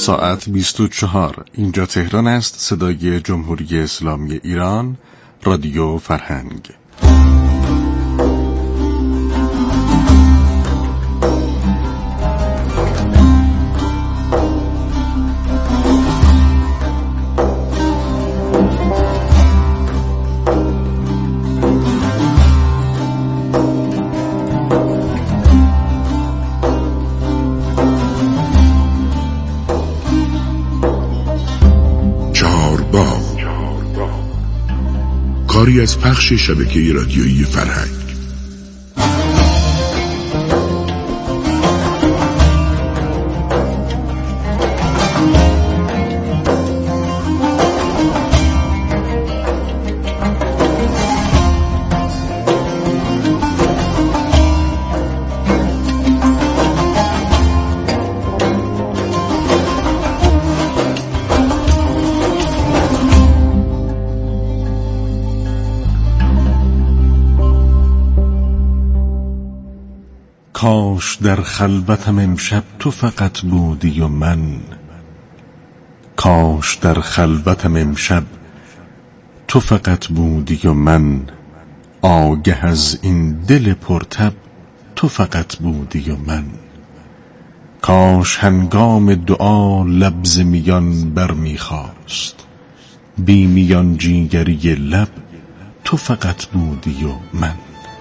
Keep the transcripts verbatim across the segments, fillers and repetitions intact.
ساعت بیست و چهار. اینجا تهران است. صدای جمهوری اسلامی ایران، رادیو فرهنگ. کاری از پخش شبکه رادیویی فرهنگ. کاش در خلوتم امشب تو فقط بودی و من، کاش در خلوتم امشب تو فقط بودی و من، آگه از این دل پرتب تو فقط بودی و من. کاش هنگام دعا لب ز میان بر میخواست، بی میان جیگری لب تو فقط بودی و من.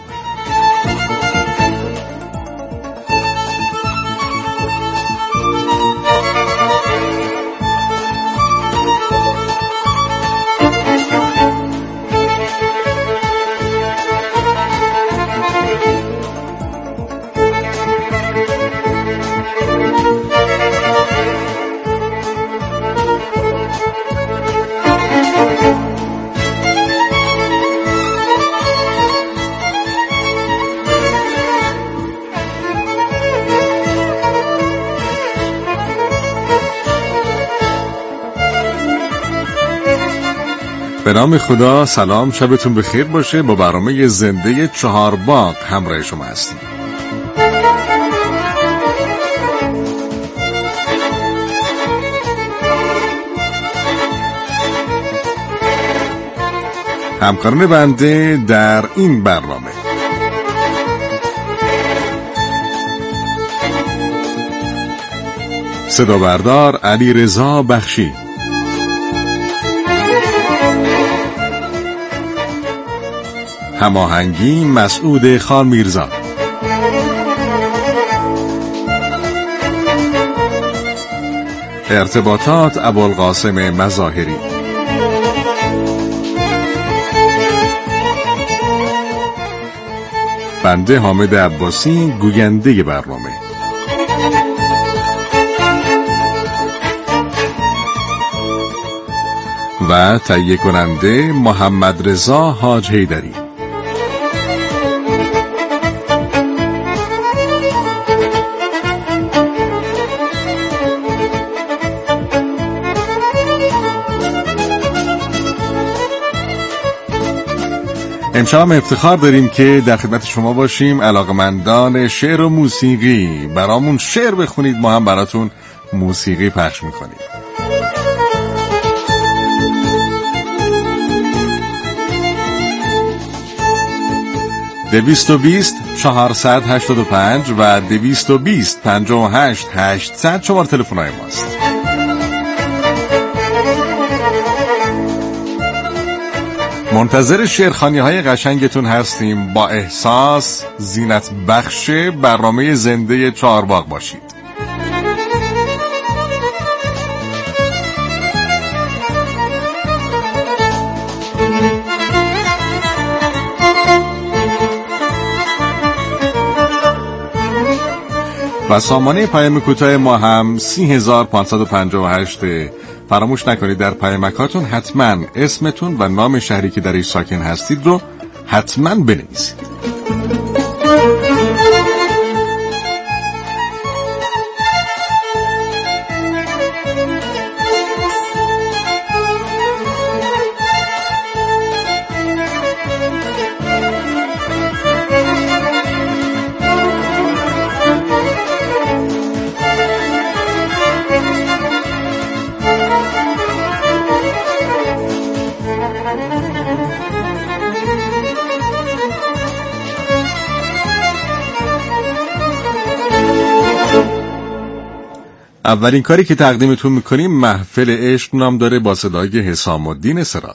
به نام خدا، سلام، شبتون بخیر باشه. با برنامه زنده چهارباغ همراه شما هستیم. همکاران بنده در این برنامه: صدا بردار علی رضا بخشی، هماهنگی مسعود خان میرزا، ارتباطات ابوالقاسم مظاهری، بنده حامد عباسی گوینده برنامه. و تهیه کننده محمد رضا حاج حیدری. امشب هم افتخار داریم که در خدمت شما باشیم. علاقمندان شعر و موسیقی، برامون شعر بخونید، ما هم براتون موسیقی پخش میکنیم. دویست و بیست چهارصد هشتاد و پنج و دویست و بیست پنجاه و هشت هشتصد شماره تلفن‌های ماست. منتظر شعرخوانی‌های قشنگتون هستیم. با احساس، زینت بخش برنامه زنده چهارباغ باشید. و سامانه پیام کوتاه ما هم سی هزار پانصد و پنجاه و هشت. فراموش نکنید در پیامکاتون حتما اسمتون و نام شهری که درش ساکن هستید رو حتما بنویسید. اولین کاری که تقدیمتون میکنیم محفل عشق نام داره با صدای حسام الدین سراج.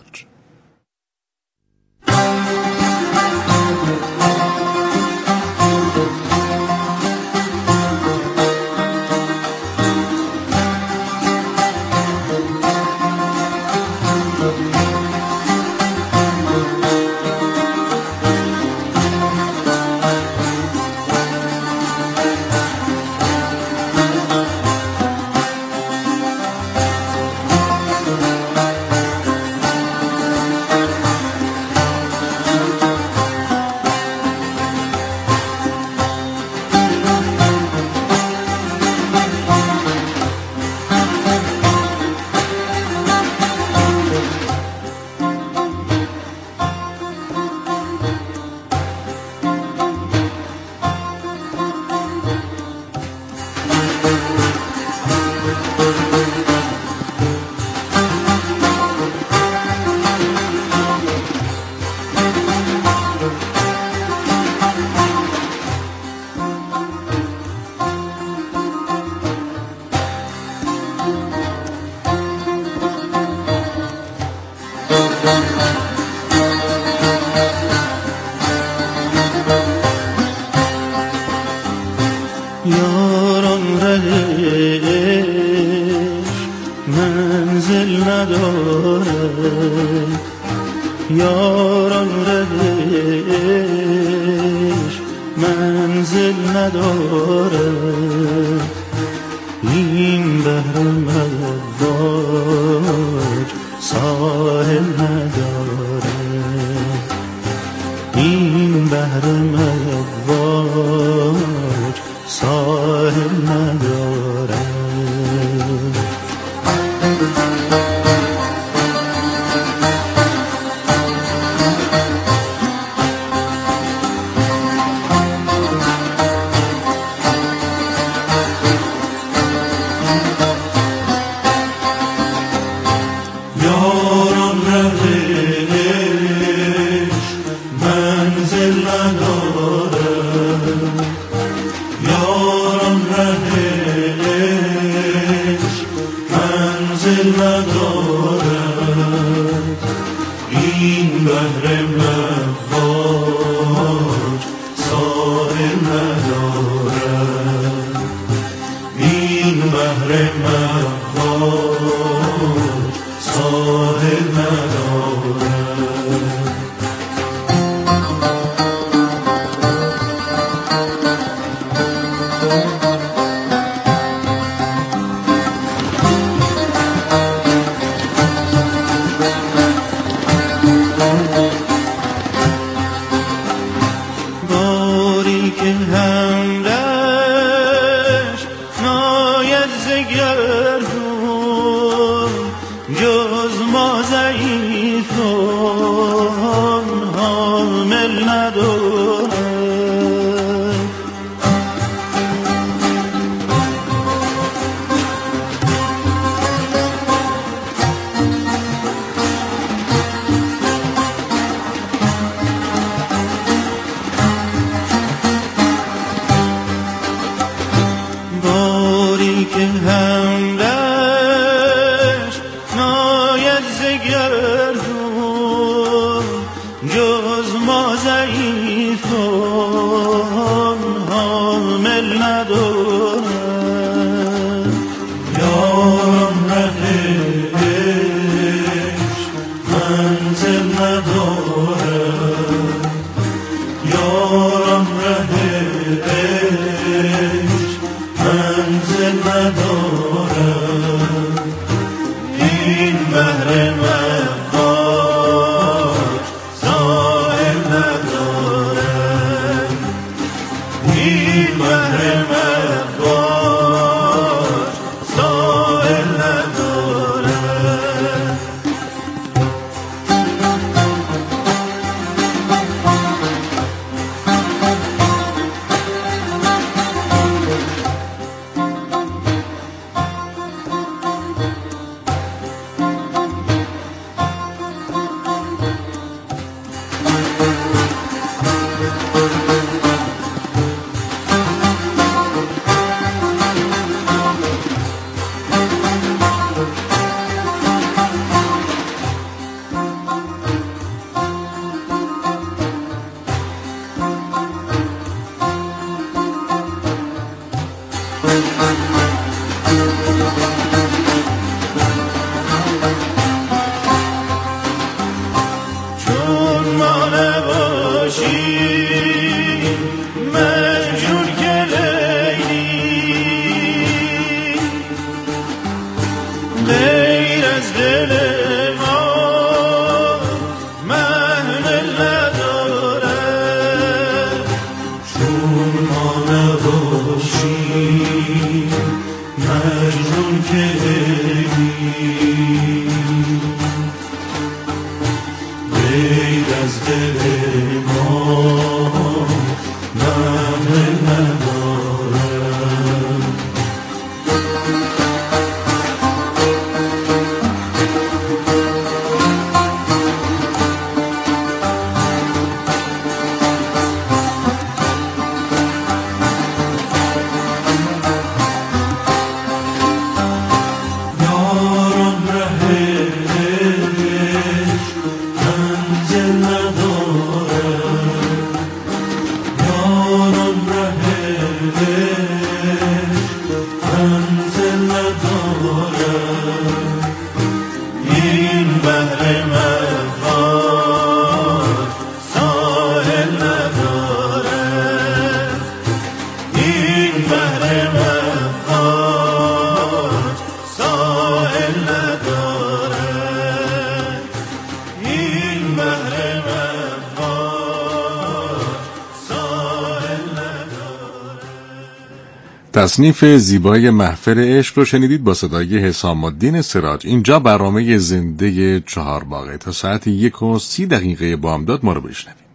یاران رهش منزل نداره، یاران رهش منزل نداره، این بحر مواج ساحل نداره، این بحر مواج ساحل نداره. یاران رهش منزل نداره، یاران رهش منزل نداره، این بحر مواج ساحل نداره، این بحر مواج ساحل نداره. باری که همرش ناید ز گردون، جز ما ضعیفان حامل نداره. باری که همرش ناید ز گردون، جز ما ضعیفان حامل نداره. یاران رهش منزل نداره، یاران رهش منزل نداره، این بحر مواج ساحل نداره، این بحر مواج ساحل نداره. تصنیف زیبای محفل عشق رو شنیدید با صدای حسام الدین سراج. اینجا برنامه زنده چهارباغه. تا ساعت یک و سی دقیقه بامداد ما رو بشنوید.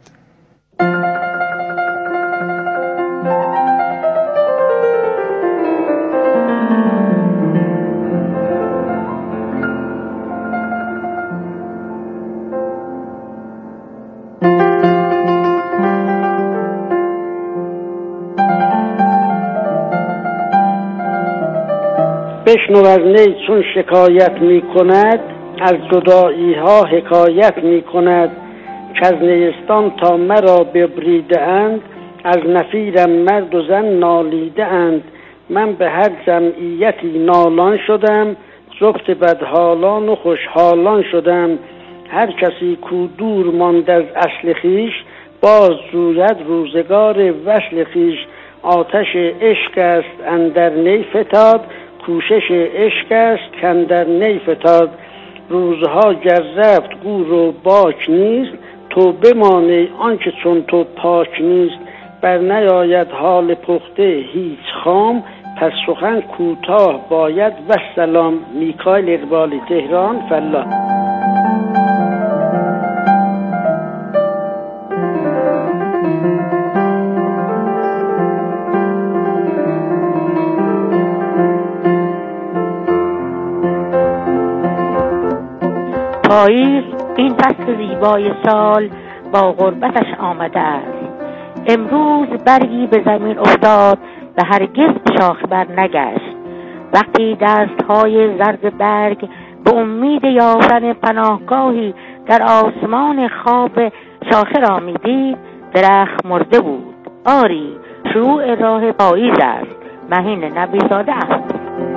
بشنو از نی چون شکایت می کند، از جدایی ها حکایت می کند، که از نیستان تا مرا ببریده اند، از نفیرم مرد و زن نالیده اند. من به هر جمعیتی نالان شدم، جفت بدحالان و خوشحالان شدم. هر کسی کو دور ماند از اصل خویش، باز جوید روزگار وصل خویش. آتش عشق است اندر نی فتاد، کوشش عشق است کاندر نی فتاد. روزها گر رفت گور و باک نیست، تو بمانی آنچه چون تو پاک نیست. بر نیاید حال پخته هیچ خام، پس سخن کوتاه باید و سلام. میکائیل اقبالی، تهران، فلاح. پاییز این فصل زیبای سال با غربتش آمده است. امروز برگی به زمین افتاد و هرگز شاخ بر نگشت. وقتی دستهای زرد برگ به امید یافتن پناهگاهی در آسمان خواب شاخه را می‌دید، درخت مرده بود. آری، شروع راه پاییز است. مهین نبی‌زاده است.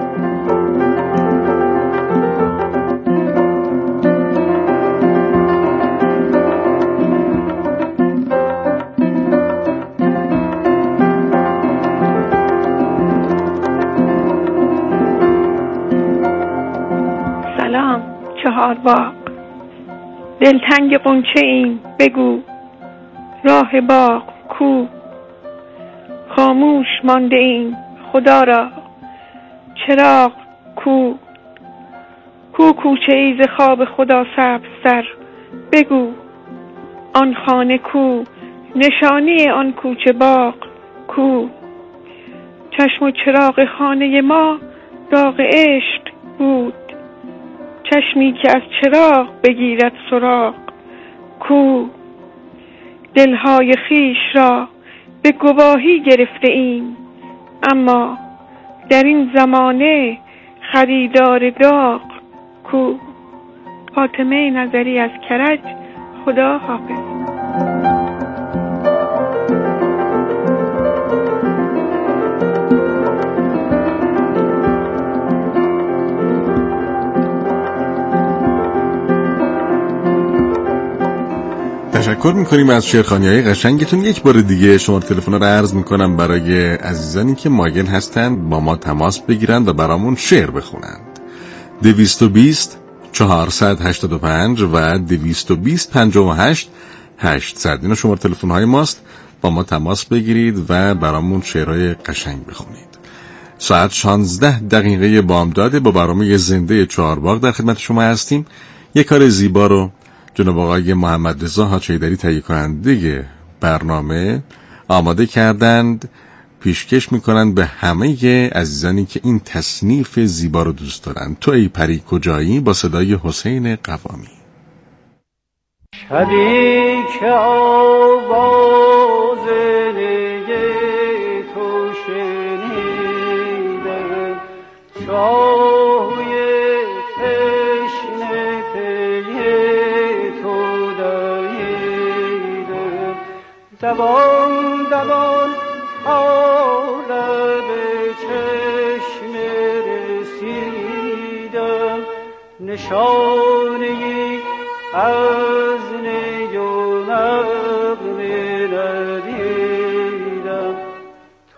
چهار باغ، دلتنگ غنچه این بگو، راه باغ کو؟ خاموش مانده این خدا را چراغ کو؟ کو کوچه ای ز خواب خدا سبزتر بگو، آن خانه کو؟ نشانی آن کوچه باغ کو؟ چشم و چراغ خانه ما داغ عشق بود، چشمی که از چراغ بگیرد سراغ کو؟ دلهای خیش را به گواهی گرفته ایم، اما در این زمانه خریدار داغ کو؟ فاطمه نظری از کرج، خدا حافظ. تشکر میکنیم از شعرخوانی‌های قشنگتون. یک بار دیگه شماره تلفن رو عرض میکنم برای عزیزانی که مایل هستند با ما تماس بگیرند و برامون شعر بخونند. دویست و بیست چهارصد و هشتاد و پنج و دویست و بیست پنجاه و هشت هشتصد اینا شماره تلفن‌های ماست. با ما تماس بگیرید و برامون شعرهای قشنگ بخونید. ساعت شانزده دقیقه بامداد با برنامه زنده چهارباغ در خدمت شما هستیم. یک کار زیبا رو جناب آقای محمد رضا حاجی‌دری تهیه کننده برنامه آماده کردند، پیشکش میکنند به همه عزیزانی که این تصنیف زیبا رو دوست دارند. تو ای پری کجایی با صدای حسین قوامی. شبی که آواز نی تو شنیدم، چاهوی تشنه پی تو داییدم، دوان دوان آلب چشم رسیدم، نشانه‌ای از نی و نغمه ندیدم. تو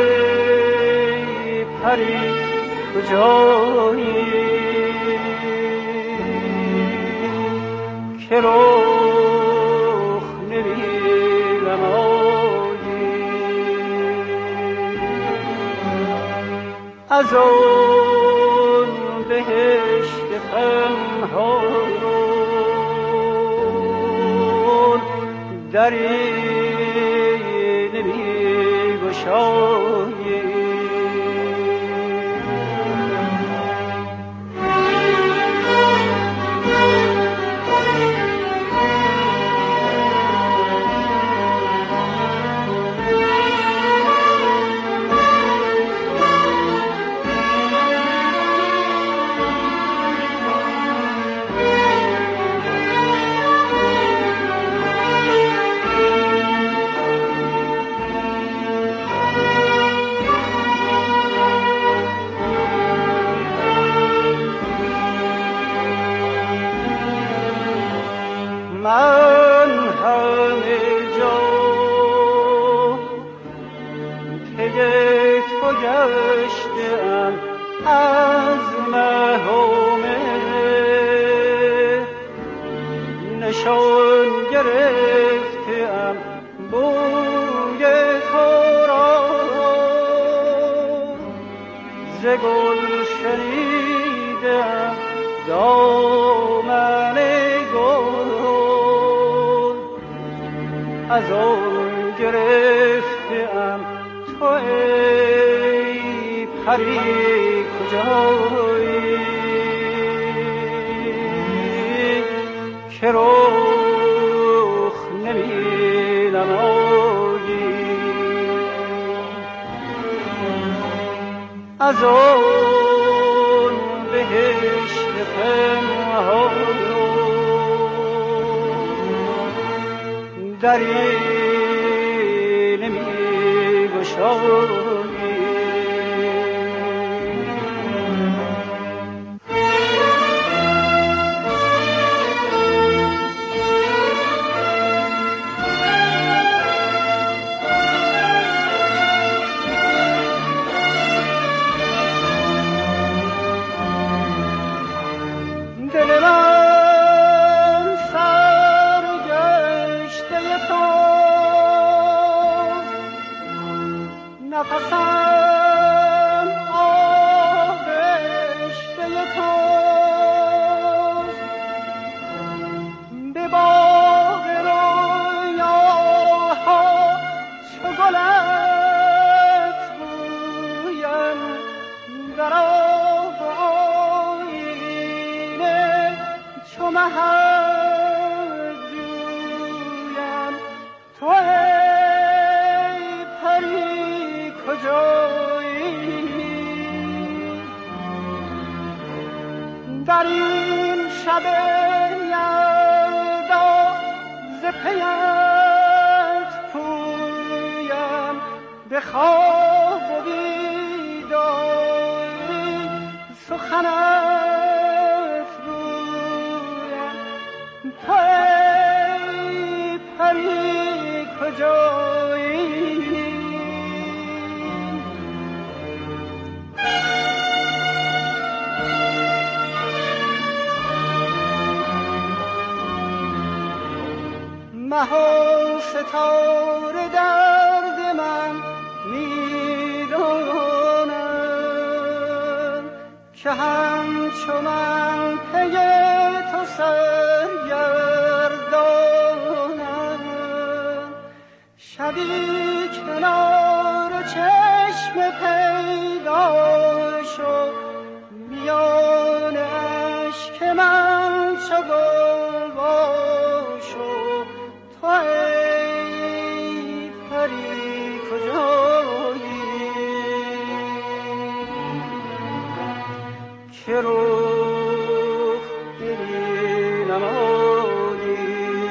ای پری کجایی که رخ نمی نمایی؟ از اون بهشت پنهان دری نمی گشایی. من همه جا پی تو گشتم از مهمه نشان گرفتم بوی تو را ز گل شنیدم دامن از آن گرفتم تو ای پری کجایی که رخ نمی نمایی. از آن بهشت پنهان دری نمی گشایی. دل من سرگشته توست، نفسم آغشته توست، به باغ رویاها چو گلت بویم در چو مهد جویم تو ای پری کجایی. در این شب یلدا ز پیت پویم به خواب و بیداری سخنت تو ای پری کجایی. مه و ستاره درد من میدانند که همچو من پی تو سرگردانم. شبی کنار چشم پیدا شد میان اشک من چو گلباش شد تو ای پری کجایی که رخ نمی نمایی.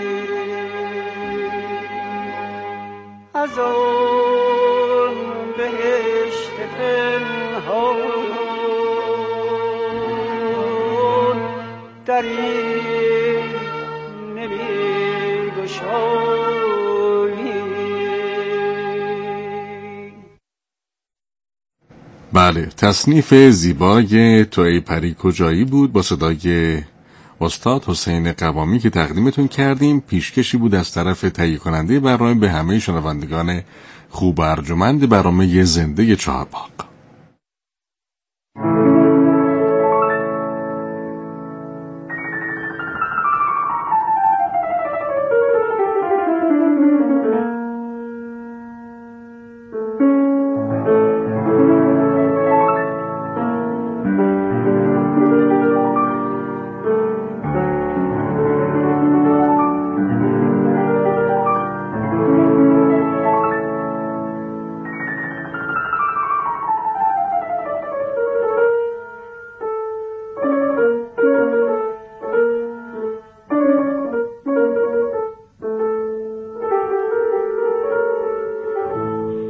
از آن بهشت پنهان دری نمی گشایی. بله، تصنیف زیبای تو ای پری کجایی بود با صدای استاد حسین قوامی که تقدیمتون کردیم. پیشکشی بود از طرف تهیه کننده برنامه به همه شنوندگان خوب و ارجمند برنامه زنده چهارباغ.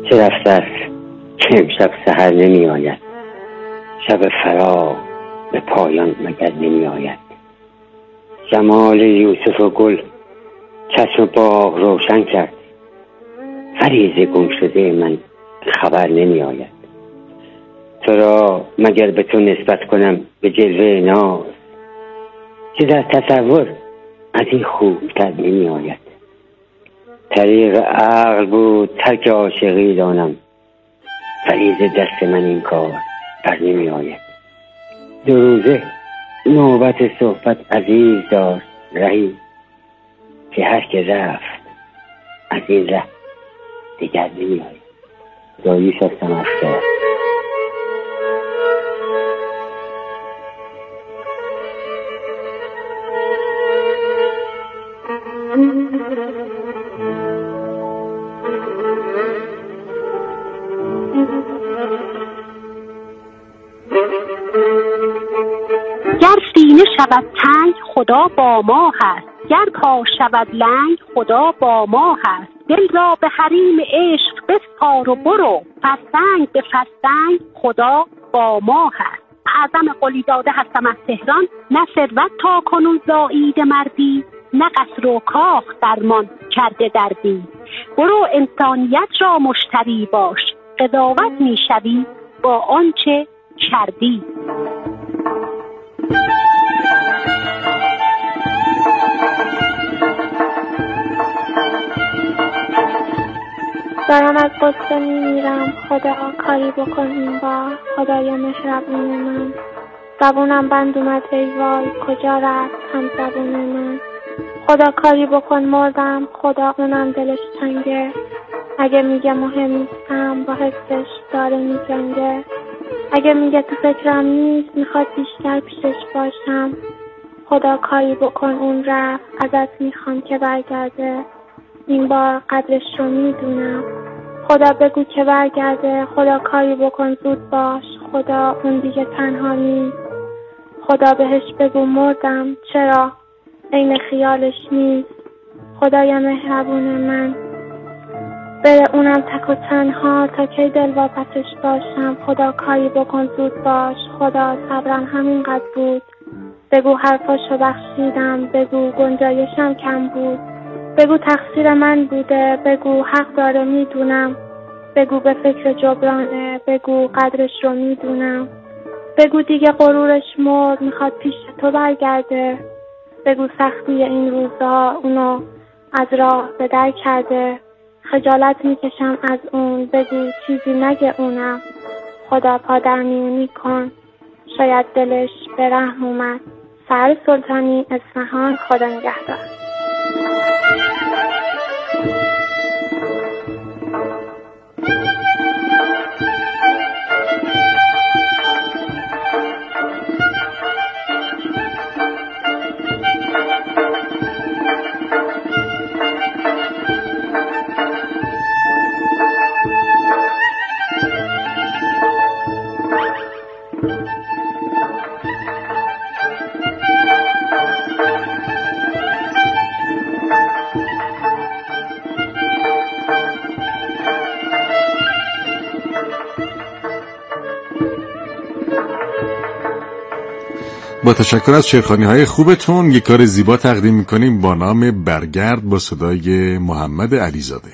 چه رفته است که امشب سحر نمی آید، شب فراق به پایان مگر نمی آید. جمال یوسف و گل چشم باغ روشن کرد، فریض گم شده من خبر نمی آید. تو را مگر به تو نسبت کنم به جلوه ناز، که در تصور از این خوبتر نمی آید. طریق عقل بود ترک عاشقی دانم، فریض دست من این کار بر نمی آید. دو روزه نوبت صحبت عزیز دار رهی، که هر که رفت از این ره دیگر نمی آید. دایوش هستم از شهر. گر سینه شود تنگ خدا با ما هست، گر پا شود لنگ خدا با ما هست. دل را به حریم عشق بسپار و برو، فرسنگ به فرسنگ خدا با ما هست. اعظم قلی زاده هستم از تهران، نه ثروت تا کنون زاییده مردی، نه قصر و کاخ درمان کرده دردی. برو انسانیت را مشتری باش، قضاوت میشوی با آنچه کردی. دارم از قصه میمیرم، خدا کاری بکن این بار، خدای مهربون من. زبونم بند اومد ای وای، کجا رفت هم زبون من. خدا کاری بکن مردم، خدا اونم دلش تنگه، اگه میگه مهم نیستم با حسش داره میجنگه. اگه میگه تو فکرم نیست میخواد بیشتر پیشش باشم، خدا کاری بکن اون رفت، ازت میخوام که برگرده، این بار قدرش رو میدونم. خدا بگو که برگرده، خدا کاری بکن زود باش، خدا اون دیگه تنها نیست. خدا بهش بگو مردم، چرا عین خیالش نیست. خدای مهربون من، بره اونم تک و تنها، تا کی دل واپسش باشم. خدا کاری بکن زود باش، خدا صبرم همینقدر بود. بگو حرفاشو بخشیدم، بگو گنجایشم کم بود، بگو تقصیر من بوده، بگو حق داره میدونم، بگو به فکر جبرانه، بگو قدرش رو میدونم، بگو دیگه غرورش مرد میخواد پیش تو برگرده، بگو سختی این روزا اونو از راه به در کرده، خجالت میکشم از اون، بگو چیزی نگه اونم. خدا پادرمیونی کن، شاید دلش به رحم اومد. سحر سلطانی، اصفهان. خدا نگهدار. با تشکر از شعرخوانی‌های خوبتون یک کار زیبا تقدیم می‌کنیم با نام برگرد با صدای محمد علیزاده.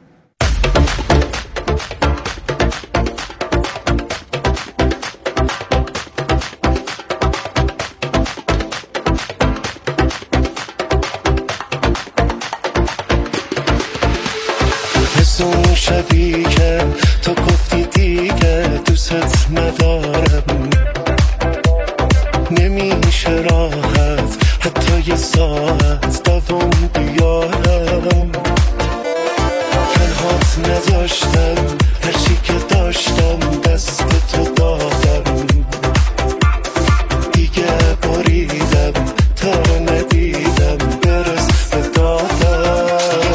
حسون شبی که تو گفتی دیگه دوست ندارم، نمیشه راحت حتی یه ساعت دوام بیارم، تنهات نذاشتم هرچی که داشتم دست تو دادم، دیگه بریدم تا ندیدم برس به دادم.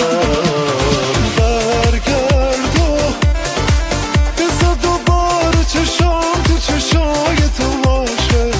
برگرد و بذار دوباره چشام تو چشای تو باشه،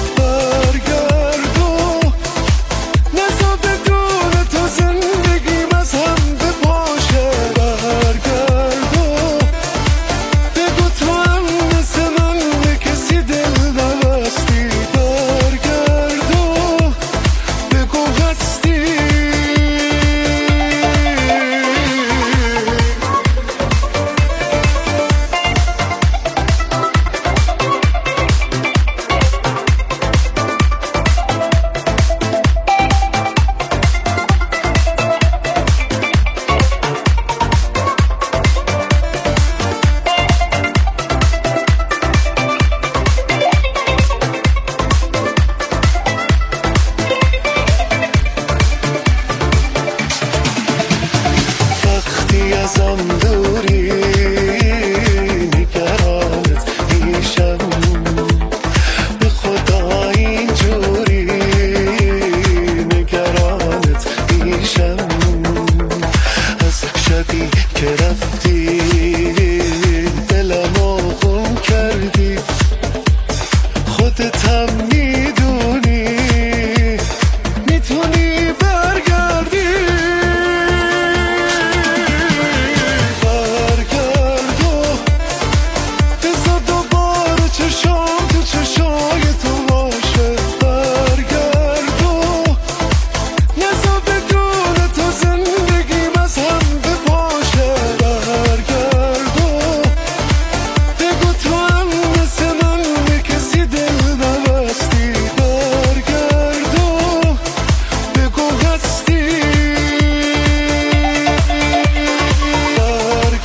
که رفتی